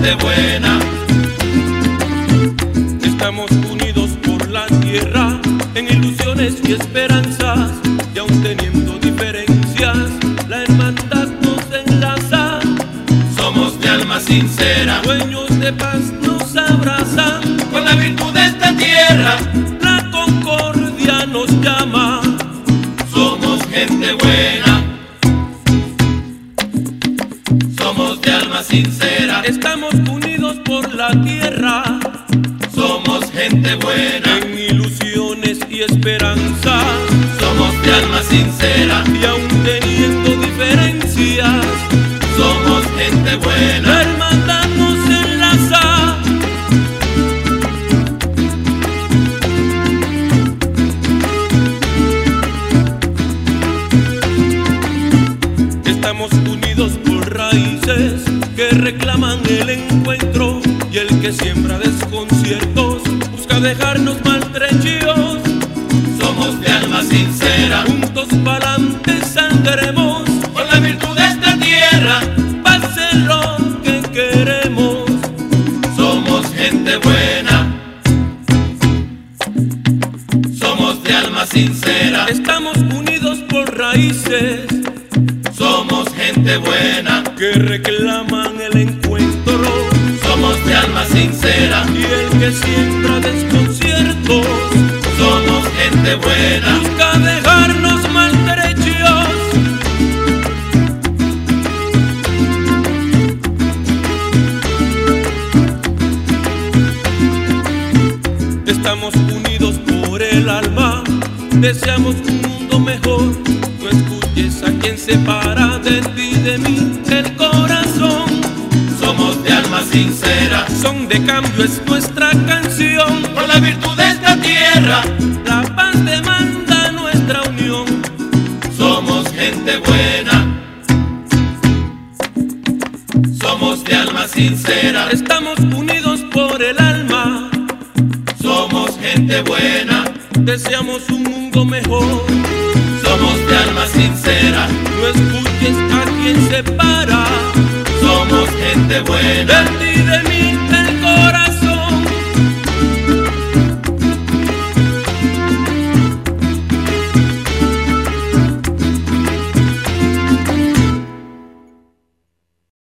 gente buena. Estamos unidos por la tierra en ilusiones y esperanzas, y aun teniendo diferencias, la hermandad nos enlaza. Somos de alma sincera, Dueños de paz nos abrazan, con la virtud de esta tierra. la concordia nos llama. Somos gente buena, somos de alma sincera. Estamos unidos por la tierra Somos gente buena, en ilusiones y esperanzas, somos de alma sincera. y aun teniendo diferencias, Somos gente la buena, hermandad nos enlaza. Estamos unidos por raíces que reclaman el encuentro, y el que siembra desconciertos busca dejarnos maltrechos. somos de alma sincera, Juntos pa'lante saldremos, con la virtud de esta tierra. pase lo que queremos. Somos gente buena, somos de alma sincera. Estamos unidos por raíces Somos gente buena, que reclaman el encuentro, somos de alma sincera. y el que siembra desconciertos Somos gente buena, busca dejarnos maltrechos. Estamos unidos por el alma, deseamos un mundo mejor. No escuches a quien separa de ti, de mí, el corazón. somos de alma sincera. Son de cambio es nuestra canción, Con la virtud de esta tierra, la paz demanda nuestra unión. somos gente buena, somos de alma sincera. Estamos unidos por el alma, Somos gente buena, deseamos un mundo mejor. somos de alma sincera. No escuches a quien separa Somos gente buena, de ti, de mí,